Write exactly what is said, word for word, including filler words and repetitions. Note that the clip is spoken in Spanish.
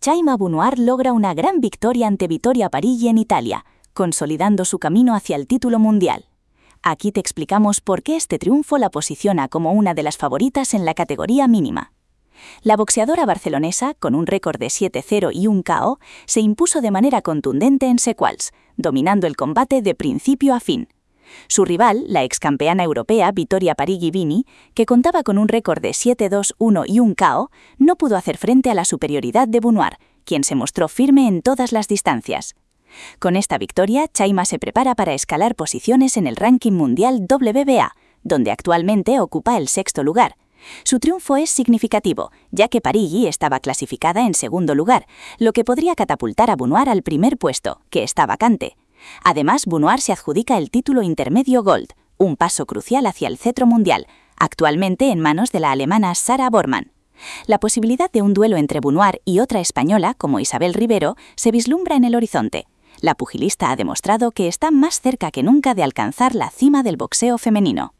Chaima Bounoir logra una gran victoria ante Vittoria Pariggi en Italia, consolidando su camino hacia el título mundial. Aquí te explicamos por qué este triunfo la posiciona como una de las favoritas en la categoría mínima. La boxeadora barcelonesa, con un récord de siete cero y un K O, se impuso de manera contundente en sequals, dominando el combate de principio a fin. Su rival, la excampeana europea Vittoria Pariggi Vini, que contaba con un récord de siete dos uno y un K O, no pudo hacer frente a la superioridad de Bounoir, quien se mostró firme en todas las distancias. Con esta victoria, Chaima se prepara para escalar posiciones en el ranking mundial W B A, donde actualmente ocupa el sexto lugar. Su triunfo es significativo, ya que Pariggi estaba clasificada en segundo lugar, lo que podría catapultar a Bounoir al primer puesto, que está vacante. Además, Bounoir se adjudica el título intermedio Gold, un paso crucial hacia el cetro mundial, actualmente en manos de la alemana Sarah Bormann. La posibilidad de un duelo entre Bounoir y otra española, como Isabel Rivero, se vislumbra en el horizonte. La pugilista ha demostrado que está más cerca que nunca de alcanzar la cima del boxeo femenino.